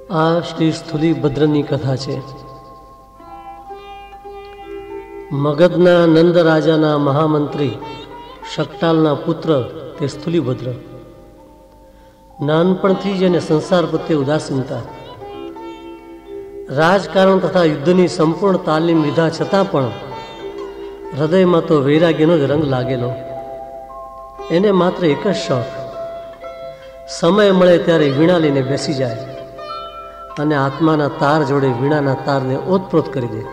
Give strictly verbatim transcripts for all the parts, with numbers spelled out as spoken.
आ श्री स्थूलीभद्રની कथा છે। मगधना नंद राजाना महामंत्री शकटालना पुत्र ते स्थूलीभद्र नानपणथी ज एने संसार प्रत्ये उदासीनता, राजकारण तथा युद्धनी संपूर्ण तालीम लीधा छतां पण हृदयमां तो वैराग्यनो ज रंग लागेलो। एने मात्र एक ज शौक, समय मळे त्यारे वीणा लईने बेसी जाय અને આત્માના તાર જોડે વીણાના તારને ઓતપ્રોત કરી દે।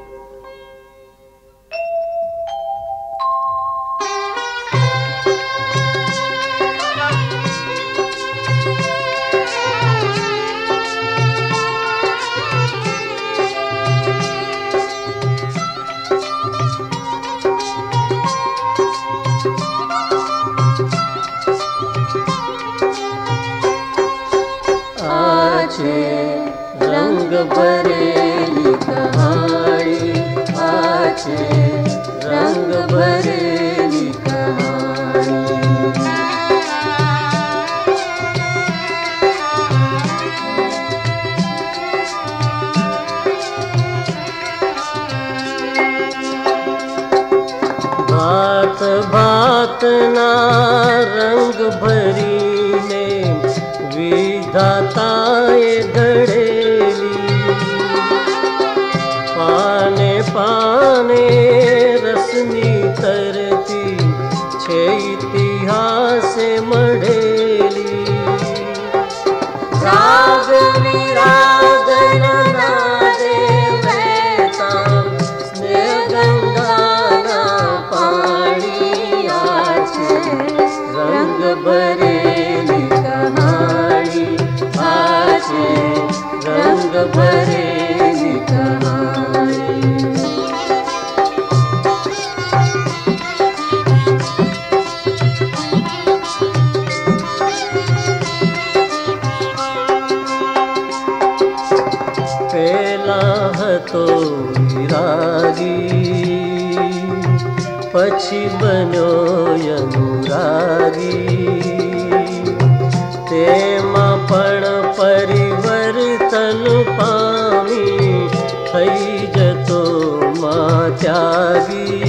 रंग भरेली कहानी आछे, रंग भरेली कहानी। भात भात ना रंग भरीने विधाताए घड़ेली, पाने पाने रसनी तरती छे इतिहासे मढ़ेली। राग विराग नादे बहता स्नेह गंगाना पानी आछे, रंग भरेली कहानी आछे, रंग भरेली कहानी। पेला हतो विरागी, पछी बन्यो अनुरागी, तेमा पण परिवर्तन पामी थई जतो मां त्यागी।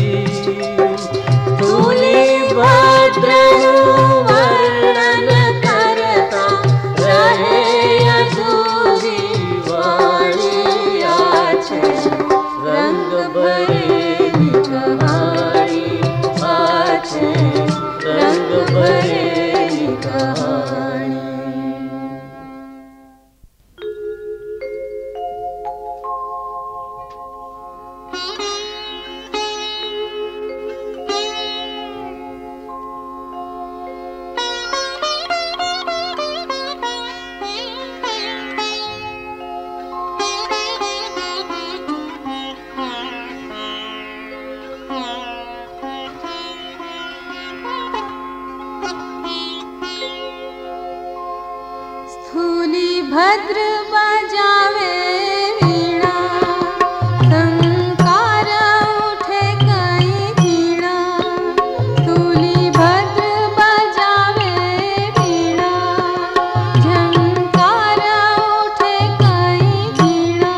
स्थूलीभद्रनु वर्णन करता रहे अधूरी वाणी आछे, रंग भरेली कहानी आछे, रंग भरेली कहानी। स्थूलीभद्र बजावे वीणा, संकार उठे कई झीणा। स्थूलीभद्र बजावे वीणा, झंकार उठे कई झीणा।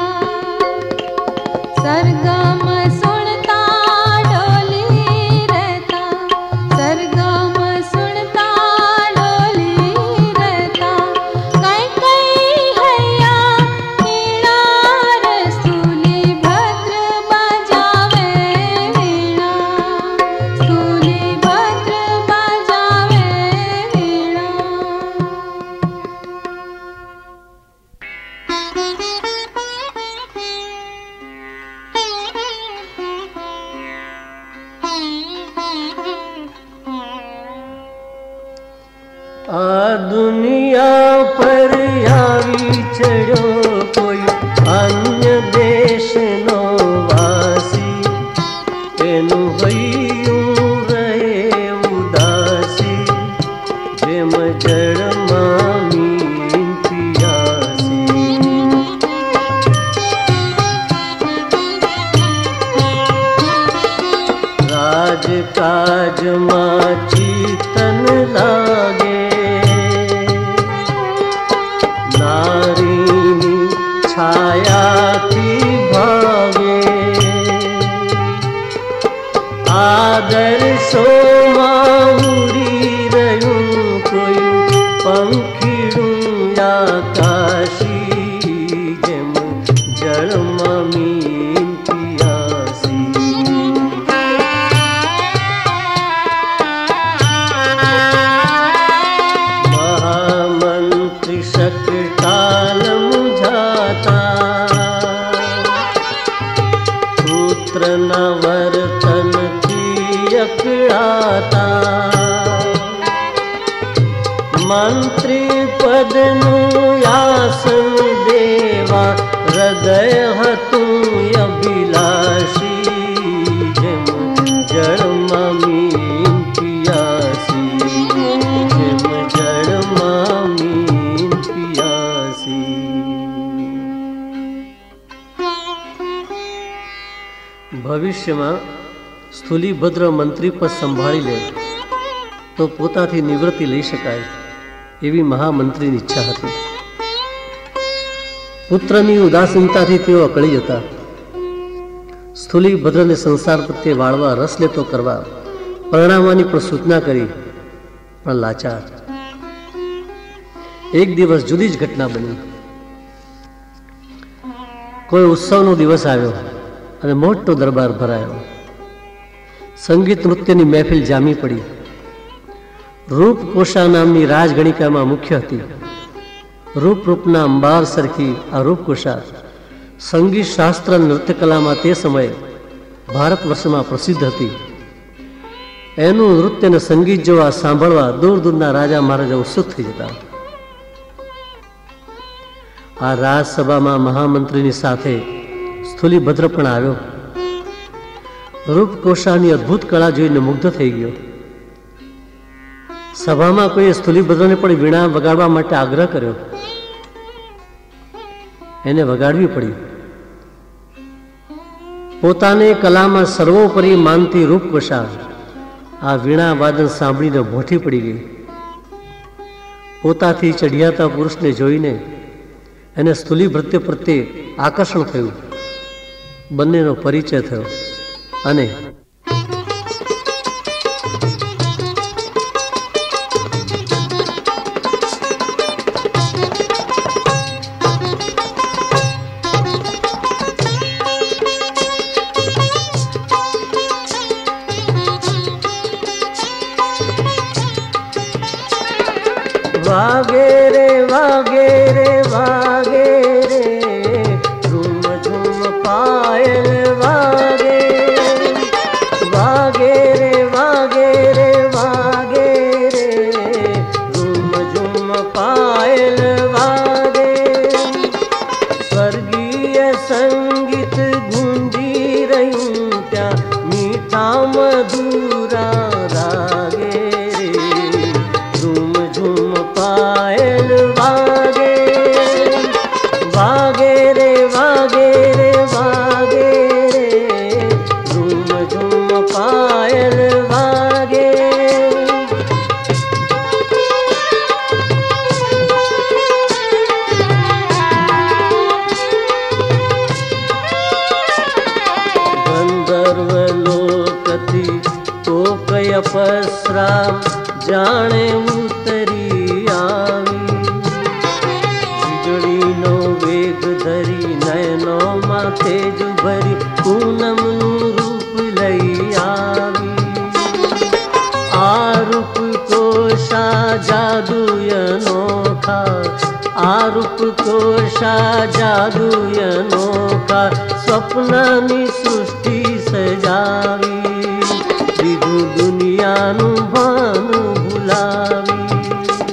सरगम सुनता डोली रहता, सरगम सुनता डोली रहता। कई कई हैया वीणा रे, स्थूलीभद्र बजावे वीणा, स्थूलीभद्र बजावे वीणा। आ दुनिया पर आवी चढ़ो कोई अन्य देश नो वासी, एनु हईयूं रहे उदासी, जेम जड़ मामी पियासी। राज काज मां चीतन लागे, नारी મંત્રી પદનું આસન દેવા હૃદય હતું અભિલાષી જેમ જળમાં મીન પિયાસી જેમ જળમાં મીન પિયાસી. ભવિષ્યમાં સ્થૂલીભદ્ર મંત્રી પદ સંભાળી લે તો પોતાથી નિવૃત્તિ લઈ શકાય એવી મહામંત્રીની ઈચ્છા હતી. પુત્રની ઉદાસીનતાથી તેઓ અકળી હતા. સ્થૂલીભદ્રને સંસાર પ્રત્યે વાળવા રસ લેતો કરવા પરણાવવાની પણ સૂચના કરી, પણ લાચાર. એક દિવસ જુદી જ ઘટના બની. કોઈ ઉત્સવનો દિવસ આવ્યો અને મોટો દરબાર ભરાયો. સંગીત નૃત્યની મહેફિલ જામી પડી. રૂપકોષા નામની રાજગણિકામાં મુખ્ય હતી. રૂપ રૂપના અંબાર સરખી આ રૂપકોષા સંગીત શાસ્ત્ર નૃત્યકલામાં તે સમયે ભારત વર્ષમાં પ્રસિદ્ધ હતી. એનું નૃત્ય અને સંગીત જોવા સાંભળવા દૂર દૂરના રાજા મહારાજા ઉત્સુક થઈ જતા. આ રાજસભામાં મહામંત્રીની સાથે સ્થૂલીભદ્ર પણ આવ્યો. રૂપકોષાની અદ્ભુત કળા જોઈને મુગ્ધ થઈ ગયો. સભામાં કોઈએ સ્થૂલીભદ્રને પણ વીણા વગાડવા માટે આગ્રહ કર્યો. એને વગાડવી પડી. પોતાને કલામાં સર્વોપરી માનતી રૂપકોષા આ વીણા વાદન સાંભળીને ભોઠી પડી ગઈ. પોતાથી ચઢિયાતા પુરુષને જોઈને એને સ્થૂલીભદ્ર પ્રત્યે આકર્ષણ થયું. બંનેનો પરિચય થયો અને વાગે રે વાગે રે વાગે રે ઝુમ ઝુમ પાયલ વાગે વાગે રે વાગે રે વાગે રે ઝુમ ઝુમ પાયલ વાગે. સ્વર્ગીય સંગીત ગુંજી રહ્યું ત્યાં મીઠા મધુરા રાગે રે ઝુમ ઝુમ પાયલ વાગે વાગે રે વાગે રે વાગે રે ઝુમ ઝુમ પાયલ વાગે. ગંધર્વ લોકથી તો કય પસરા જાણે ઉતરી આવી. વીજળીનો વેગ ધરી નયનોમાં તેજ ભરી પૂનમનું રૂપ લઈ આવી. આ રૂપ કોષા જાદુય નોખા આ રૂપ કોષા જાદુય નોખા સ્વપ્નની સૃષ્ટિ સજાવી દીધું દુનિયાનું ભાનું ભૂલાવી.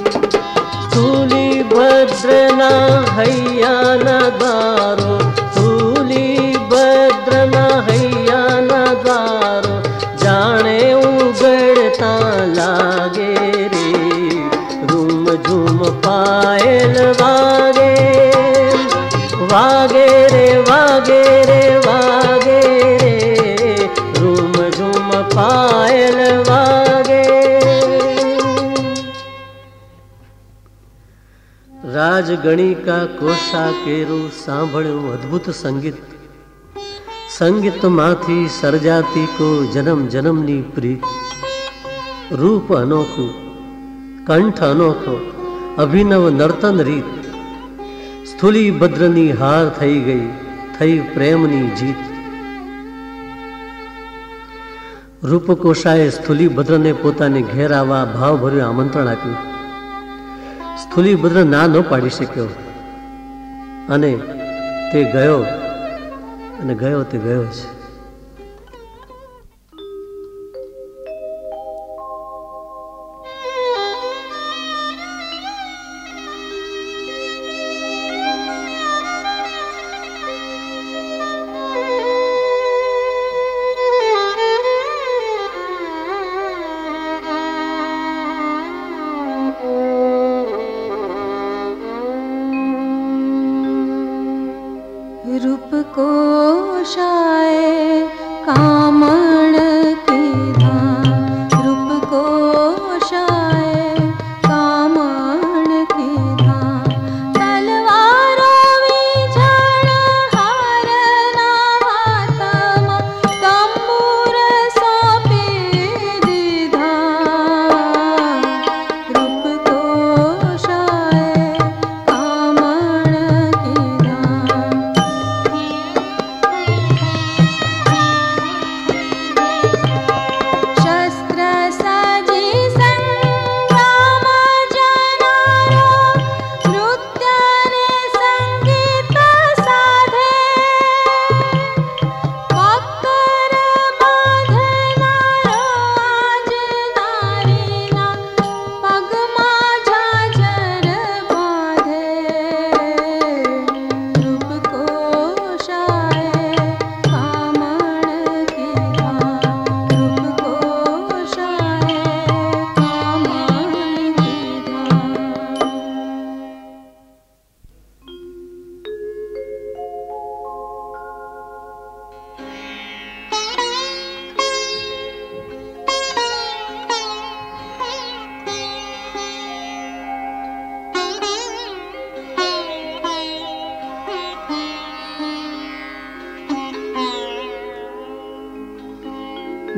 સ્થૂલીભદ્રના હૈયાના દ્વારો સ્થૂલીભદ્રના હૈયાના દ્વારો જાણે ઉગડતા લાગે રે રૂમ ઝુમ પાયલ વાગે વાગે રે વાગે રે વાગે રે રૂમ ઝુમ પાયલ વાગે. રાજગણિકા કોષા કેરું સાંભળ્યું અદ્ભુત સંગીત. સંગીતમાંથી સર્જાતી કો જન્મ જન્મની પ્રીત. રૂપ અનોખું, કંઠ અનોખો, અભિનવ નર્તન રીત. સ્થૂલીભદ્રની હાર થઈ ગઈ, થઈ પ્રેમની જીત. રૂપકોષાએ સ્થૂલીભદ્રને પોતાને ઘેર આવવા ભાવભર્યું આમંત્રણ આપ્યું. સ્થૂલીભદ્ર ના ન પાડી શક્યો અને તે ગયો અને ગયો તે ગયો છે.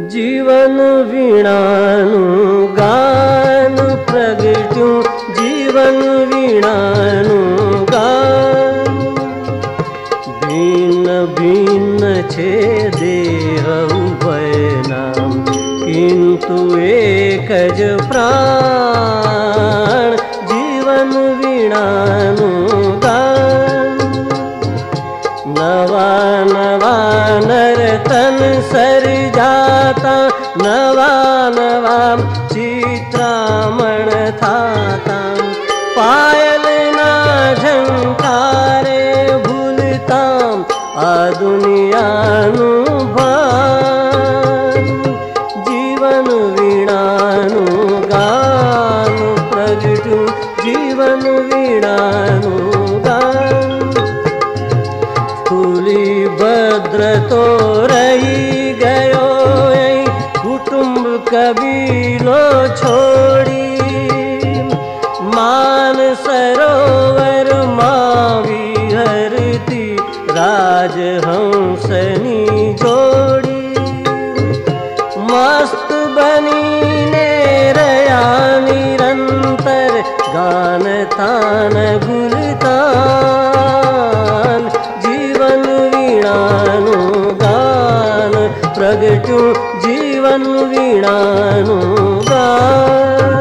जीवन वीणानु गान प्रगट्यु जीवन वीणानु गान भिन्न भिन्न छे देह उभयनाम किंतु एक ज प्राण जीवन वीणानु गान नवा नवा नर्तन सर्जाता नवा नवा चित्रामण थाता पायल ना झंकारे भूलता आ दुनियानु भान जीवन वीणानु गान प्रगटु जीवन वीणानु गान तुली भद्र तो रही गयो कुटुंब कबीलो छोड़ी मान सरोवर मां विहरती राजहंसनी जोड़ी मस्त बनी ने रया निरंतर गान तान गुलतान जीवन वीणानु गान प्रगटु जीवन वीणानु गान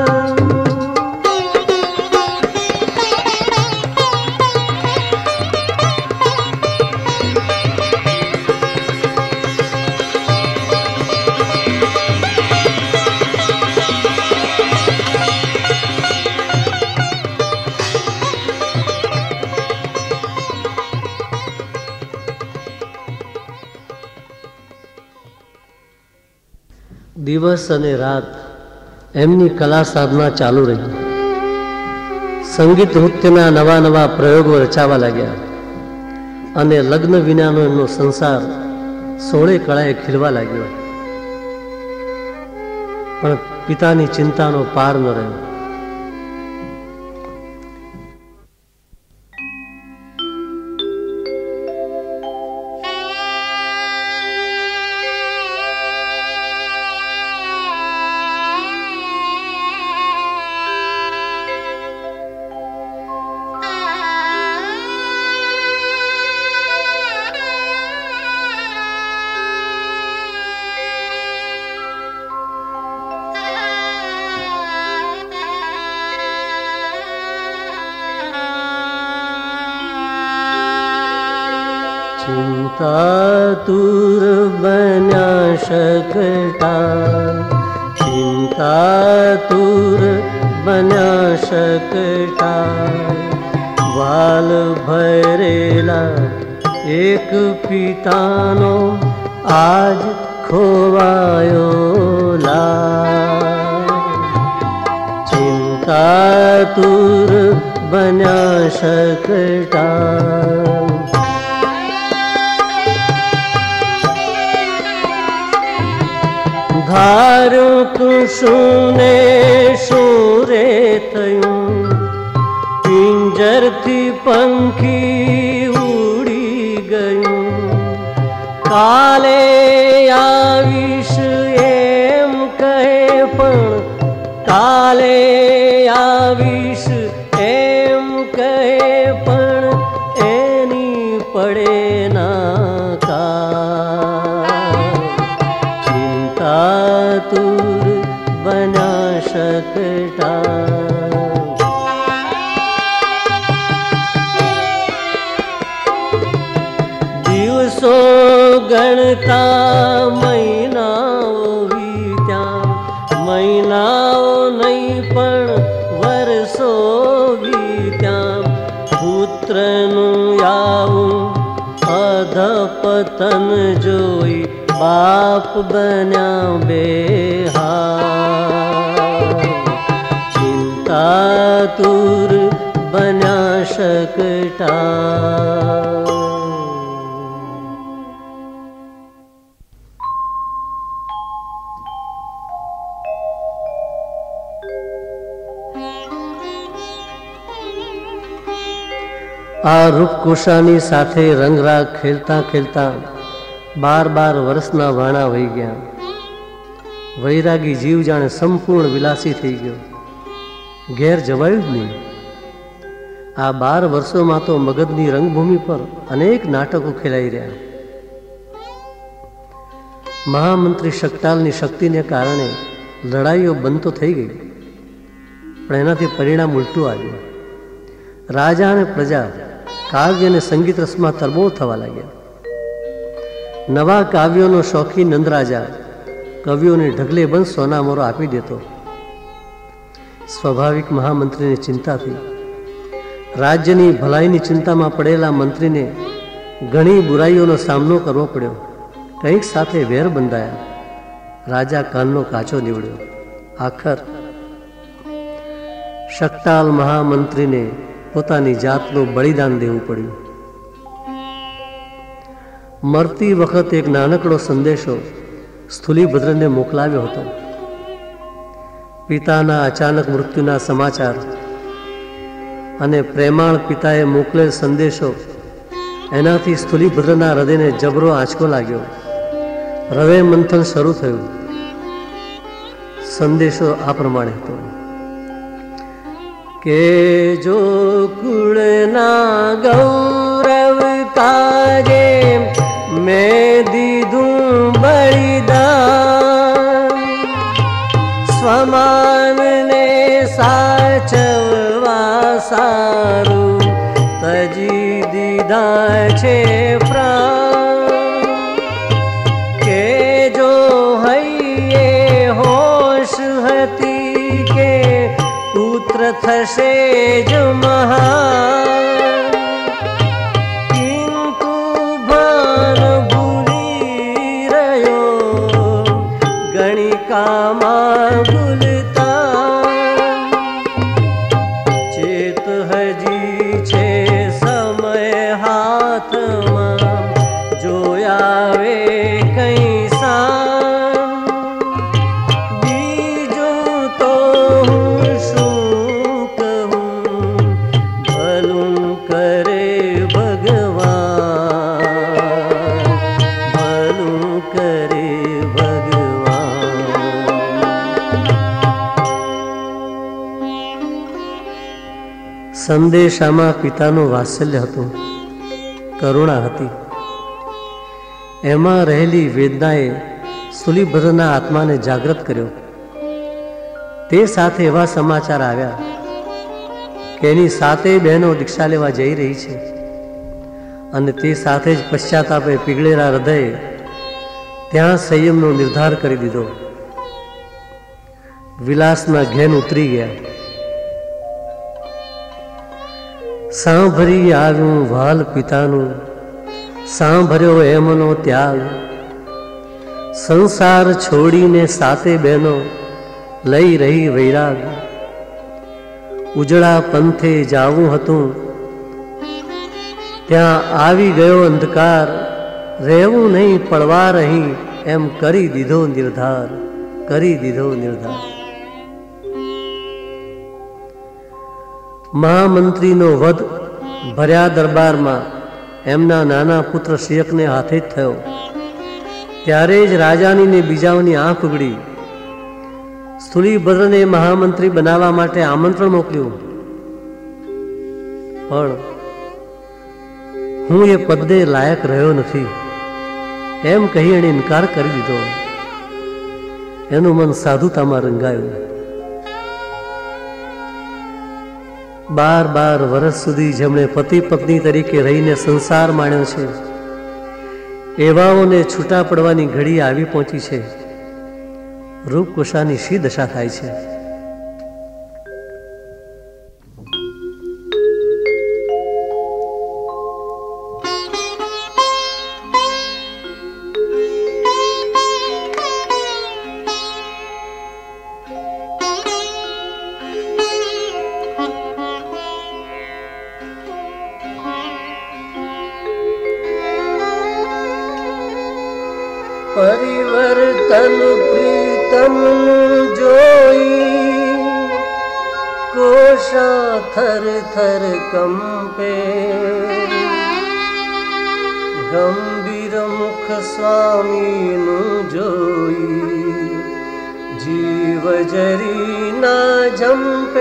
दिवस अने रात एमनी कला साधना चालू रही संगीत नृत्यना नवा नवा प्रयोगो रचावा लाग्या अने लग्न विनानो एमनो संसार सोळे कळाए खीलवा लाग्यो पण पितानी चिंतानो पार न रह्यो चिंतातुर बन्या शकटा चिंतातुर बन्या शकटा वाल भरेला एक पितानो आज खोवायो लाल चिंतातुर बन्या शकटा धारू तू सुने सूरे थयूं पिंजर थी पंखी उड़ी गयूं काले आवीश एम कहे पण काले आवीश एम कहे पण एनी पड़े ना का चिंतातुर बन्या शकटा दिवसो गणता महीनाओ वीत्या महीनाओ नहीं पण वर्षो वीत्या पुत्रनु यावुं अधपतन जोई बाप बन्या बेहाल चिंतातुर बन्या शकटा आ रूपकोशानी साथे रंगराग खेलता खेलता बार बार वर्षना वाणा वही गया વૈરાગી જીવ જાણે સંપૂર્ણ વિલાસી થઈ ગયો. ઘેર જવાયું જ નહીં. આ બાર વર્ષોમાં તો મગધની રંગભૂમિ પર અનેક નાટકો ખેલાઈ રહ્યા. મહામંત્રી શકટાલની શક્તિને કારણે લડાઈઓ બંધ તો થઈ ગઈ, પણ એનાથી પરિણામ ઉલટું આવ્યું. રાજા અને પ્રજા કાવ્ય અને સંગીત રસમાં તરબોળ થવા લાગ્યા. નવા કાવ્યોનો શોખીન નંદરાજા કવિઓને ઢગલે બંધ સોનામોરો આપી દેતો. સ્વાભાવિક મહામંત્રીને ચિંતા થઈ. રાજ્યની ભલાઈની ચિંતામાં પડેલા મંત્રીને ઘણી બુરાઈઓનો સામનો કરવો પડ્યો. કંઈક સાથે વેર બંધાયા. રાજા કાનનો કાચો નીવડ્યો. આખર શકટાલ મહામંત્રીને પોતાની જાતનું બલિદાન દેવું પડ્યું. મરતી વખત એક નાનકડો સંદેશો સ્થૂલીભદ્રને મોકલાવ્યો હતો. પિતાના અચાનક મૃત્યુના સમાચાર અને પ્રેમાળ પિતાએ મોકલેલ સંદેશો, એનાથી સ્થૂલીભદ્રના હૃદયને જબરો આંચકો લાગ્યો. હૃદય મંથન શરૂ થયું. સંદેશો આ પ્રમાણે હતો કે જો કુળના ગૌરવ કાજે મેં દીધું બલિદાન, સ્વમાનને સાચવવા સારું તજી દીધા છે પ્રાણ. કે જો હૈયે હોશ હતી કે પુત્ર થશે જ મહાન, કિંતુ ભાન ભૂલી રહ્યો ગણિકામાં ભૂલતા. ચેત હજી છે સમય હાથમાં, જોયાવે કઈ સાન. બીજું તો હું શું કહું, ભલું કરે ભગવાન, ભલું કરે ભગવાન. સંદેશામાં પિતાનું વાત્સલ્ય હતું, કરુણા હતી. એમાં રહેલી વેદનાએ સ્થૂલીભદ્રના આત્માને જાગૃત કર્યો. તે સાથે એવા સમાચાર આવ્યા કે એની સાતેય બહેનો દીક્ષા લેવા જઈ રહી છે, અને તે સાથે જ પશ્ચાતાપે પીગળેલા હૃદયે ત્યાં સંયમનો નિર્ધાર કરી દીધો. વિલાસના ઘેન ઉતરી ગયા. સાંભળી આવ્યું વાલ પિતાનું, સાંભળ્યો એમનો ત્યાગ. સંસાર છોડીને સાતે બહેનો લઈ રહી વૈરાગ. ઉજળા પંથે જાવું હતું, ત્યાં આવી ગયો અંધકાર. રહેવું નહીં પડવા રહી, એમ કરી દીધો નિર્ધાર, કરી દીધો નિર્ધાર. મહામંત્રીનો વધ ભર્યા દરબારમાં એમના નાના પુત્ર શિયકને હાથે જ થયો. ત્યારે જ રાજાની ને બીજાઓની આંખ ઉગડી. સ્થૂલીભદ્રને મહામંત્રી બનાવવા માટે આમંત્રણ મોકલ્યું, પણ હું એ પદને લાયક રહ્યો નથી એમ કહી એણે ઇનકાર કરી દીધો. એનું મન સાધુતામાં રંગાયું. બાર બાર વર્ષ સુધી જેમણે પતિ પત્ની તરીકે રહીને સંસાર માણ્યો છે, એવાઓને છૂટા પડવાની ઘડી આવી પહોંચી છે. રૂપકુશાની શી દશા થાય છે? પરિવર્તન પ્રીતમ જોઈ કોશા થર થર કંપે. ગંભીર મુખ સ્વામીનું જોઈ जीव जरी ना जंपे।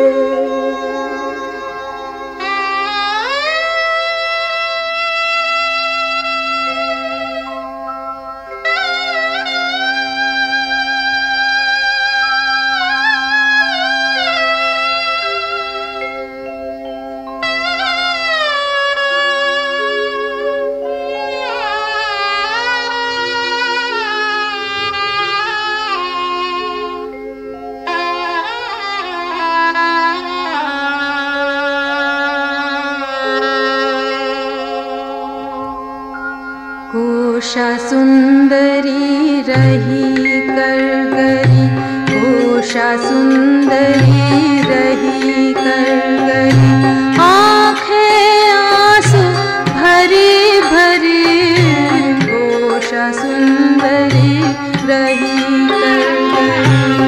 कोशा सुंदरी रही करगरी, कोशा सुंदरी रही करगरी, आँखें आंसू भरी भरी, कोशा सुंदरी रही करगरी।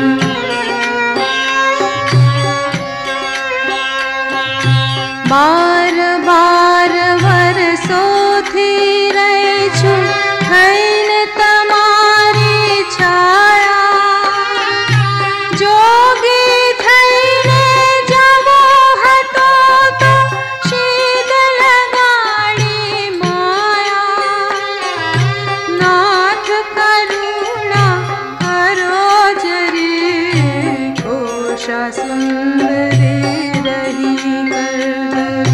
बार बार वरसो थी रही छु हैन तमारी छाया, जोगी थईने जवो हतो तो शीद लगाड़ी माया। नाथ करुणा करो जरी, कोशा सुंदरी रही करगरी।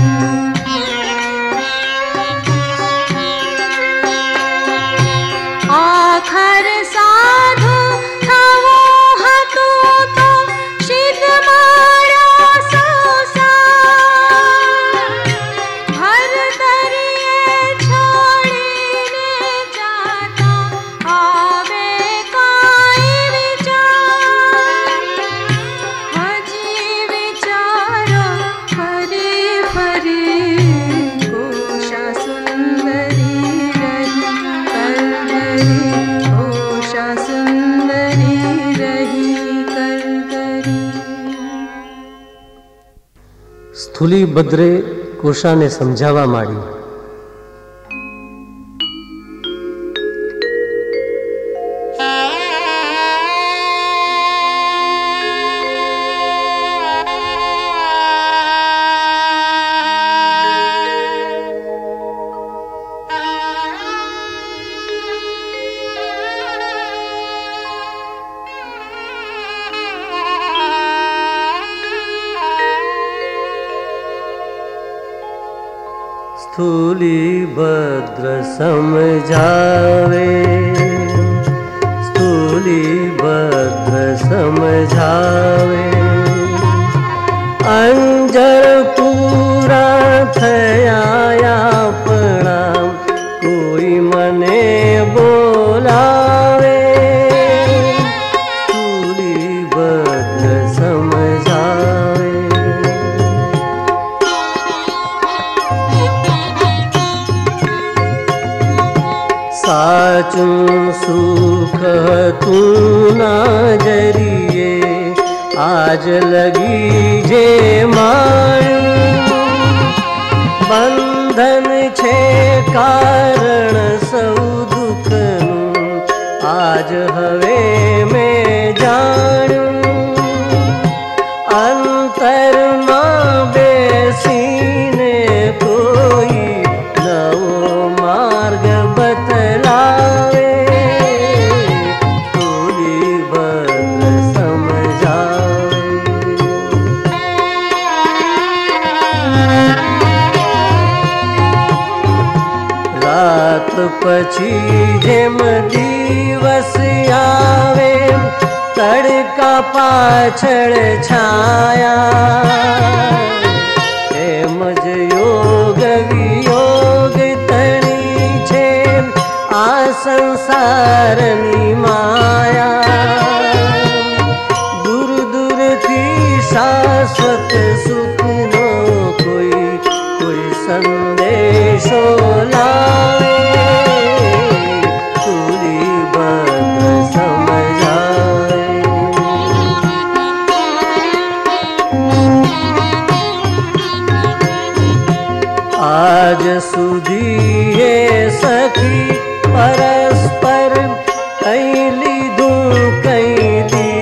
आखर साधु थवो हतो तो शीद मार्यो संसार, भर दरिये छोड़ीने जाता आवे काई विचार। हजी विचारो फरी फरी, कोशा सुंदरी रही करगरी, कोशा सुंदरी रही करगरी। સ્થુલી બદ્રે કોશાને સમજાવવા માંડી. स्थूली भद्र समझावे, स्थूली भद्र समझावे, अंजर पूरा थया अपना कोई मने बोलावे। स्थूली भद्र समझावे, साचुं सुख तू ना जरिए, आज लगी जे माण्यू। बंधन छे कारण सौ दुखनु, आज हवे में जाण्यू। अंतर में बेसीने कोई नवो मार्ग बतलावे, स्थूली भद्र समझावे। रात पछी जेम दिवस आवे, तड़का पाछड़ छाया। एम ज योग वियोग तणी छे आ संसारनी माया। दूर दूर थी शाश्वत सुखनो कोई कोई संदेशो लावे। स्थूली भद्र समझावे, आज सुधी ये सखी परस्पर कई लीधू कई दी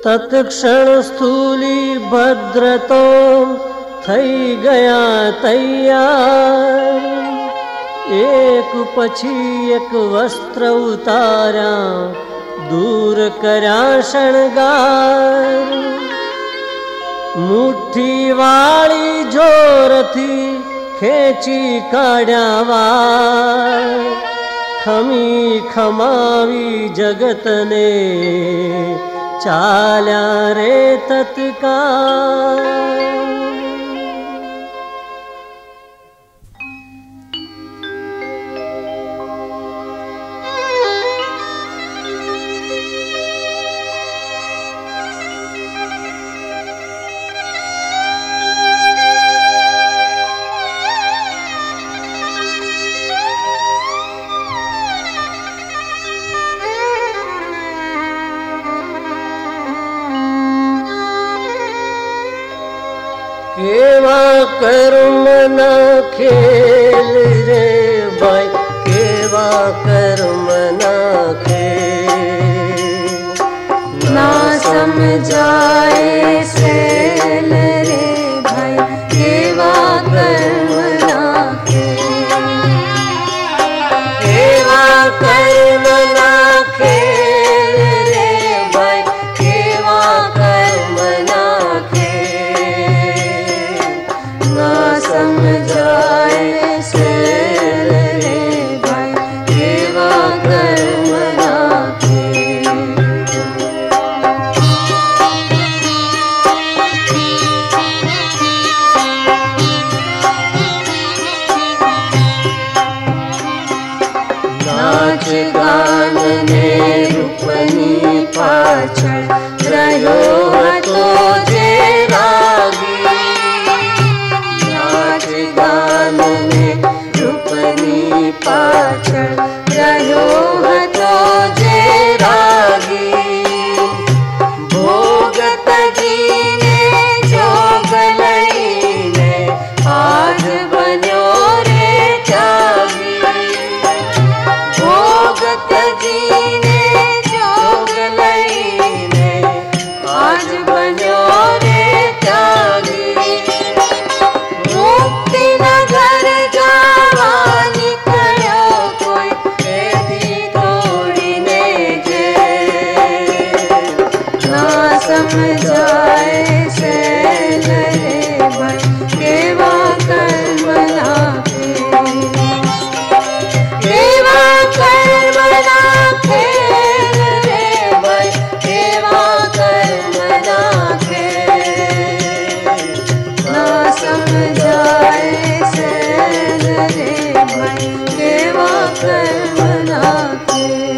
તત્ક્ષણ સ્થૂલી ભદ્ર તો થઈ ગયા તૈયાર, એક પછી એક વસ્ત્ર ઉતાર્યા, દૂર કર્યા શણગાર. મુઠ્ઠી વાળી જોરથી ખેંચી કાઢ્યા વાર, ખમી ખમાવી જગતને ચાલ્યા રે તત્કાળ. केवा कर्म ना खेल रे भाई, केवा कर्म ना खेल, ना समझाए सेल रे भाई, केवा कर्म ना खेल, केवा कर्म ना खेल रे भाई, केवा कर्म ना समझाए सेल रे भाई, केवा कर्म ना खेल. नाच गान ने रूपनी पाछळ रह्यो હતો જે રાગી, गान में रूपनी पाछळ रह्यो હતો જે રાગી. ભોગત જીને જોગ લઈને આજ બન્યો રે ત્યાગી. ભોગત જીને જોગ લઈને આજ બન્યો રે ત્યાગી. घर जावा निकलो कोई पेधी तोड़ी ने जे, ना समझाए सेल रे भाई, केवा कर्म ना खेल, केवा कर्म ना खेल रे भाई, केवा कर्म ना खेल, ना समझाए सेल रे भाई, केवा कर्म ना खेल.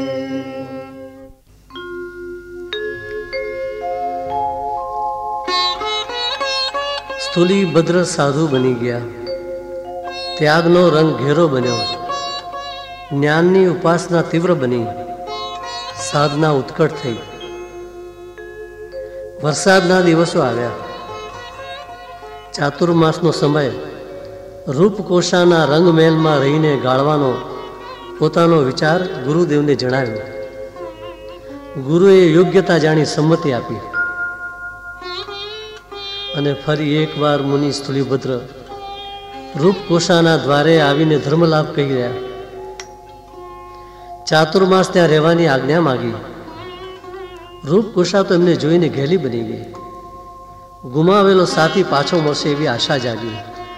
સ્થૂલી ભદ્ર સાધુ બની ગયા, ત્યાગનો રંગ ઘેરો બન્યો, જ્ઞાનની ઉપાસના તીવ્ર બની, સાધના ઉત્કટ થઈ. વરસાદના દિવસો આવ્યા, ચાતુર્માસનો સમય રૂપકોશાના રંગમહેલમાં રહીને ગાળવાનો પોતાનો વિચાર ગુરુદેવને જણાવ્યો. ગુરુએ યોગ્યતા જાણી સંમતિ આપી અને ફરી એકવાર મુનિ સ્થૂલીભદ્ર રૂપકોશાના દ્વારે આવીને ધર્મલાભ કહી રહ્યા. ચાતુર્માસ ત્યાં રહેવાની આજ્ઞા માગી. રૂપકોશા તો એમને જોઈને ઘેલી બની ગઈ. ગુમાવેલો સાથી પાછો મળશે એવી આશા જાગી.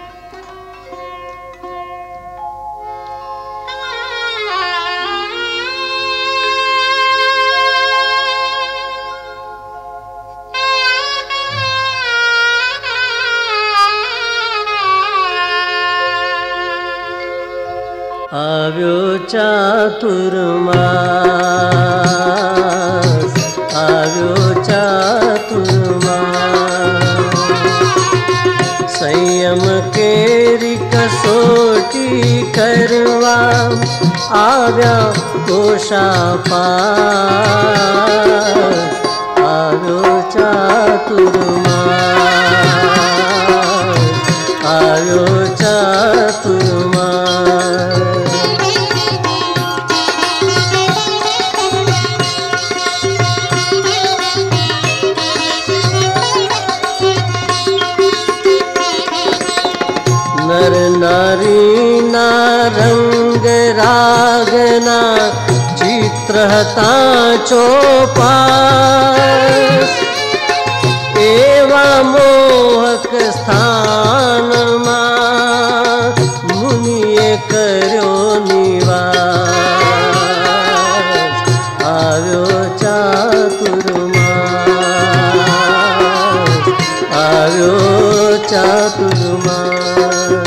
આવ્યો ચાતુર્માસ, આવ્યો ચાતુર્માસ, સંયમ કેરી કસોટી કરવા આવ્યા કોશા પાસ. આવ્યો ચાતુર્માસ, આવ્યો ચાતુર્માસ. એના ચિત્ર હતા ચોપાસ, એવા મોહક સ્થાનમાં મુનિએ કર્યો નિવાસ. આવ્યો ચાતુર્માસ, આવ્યો ચાતુર્માસ.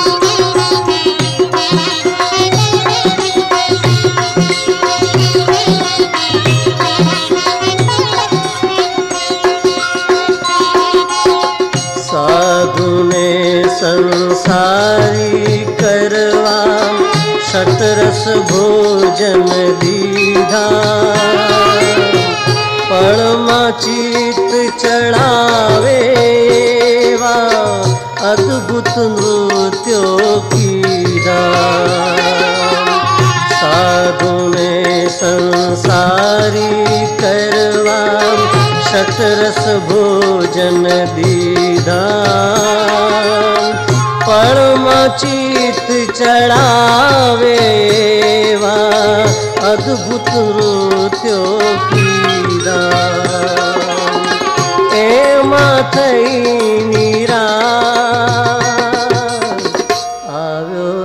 સાધુને સંસારી કરવા ષટરસ ભોજન દીધા, પળમાં ચિત્ત ચડાવે એવા અદ્ભુત નૃત્યો કીધા. સાધુને સંસારી કરવા ષટરસ ભોજન દીધા, પળમાં ચિત્ત ચડાવે એવા અદ્ભુત નૃત્યો કીધા. એમાં થઈ નિરાશ આવ્યો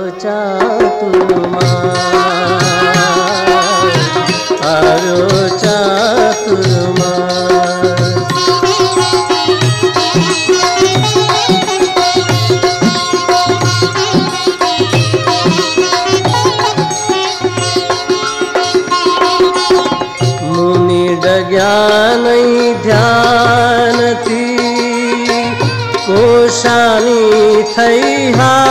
ચાતુર્માસ, આવ્યો ચાતુર્માસ. મુનિ ડગ્યા નહીં ધ્યાનથી, કોશાની થઈ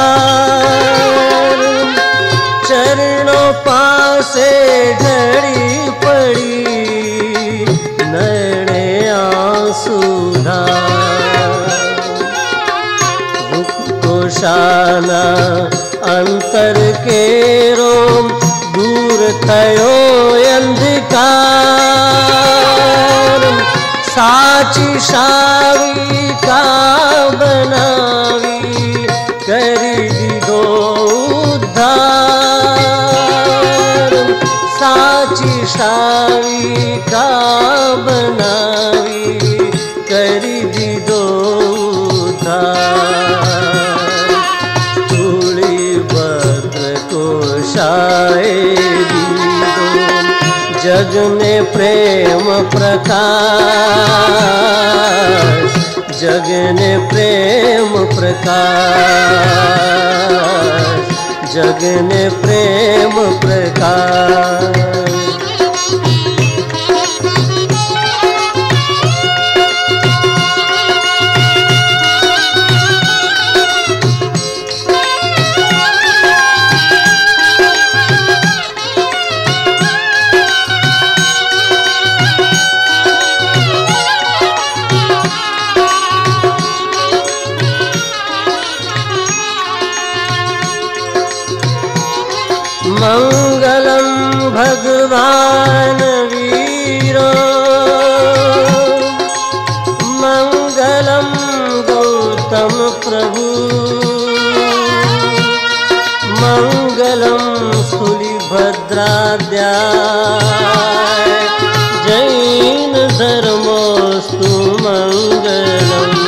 હાર, ચરણો પાસે ઢળી પડી નયણે આંસુધાર. કોશાના અંતર કેરો દૂર થયો અંધકાર, સાચી શાવિકા બનાવી કરી દીધો ઉદ્ધાર. સાચી શાવિકા બનાવી કરી દીધો ઉદ્ધાર. તુળી ભદ્ર કોશાએ જગને પ્રેમ પ્રકાશ, જગને પ્રેમ પ્રકાશ, જગને પ્રેમ પ્રકાશ. મંગલમ ભગવાન વીરો, મંગલમ ગૌતમ પ્રભુ, મંગલમ સ્થુલિભદ્રાદ્યાય, જૈન ધર્મોસ્તુ મંગલમ.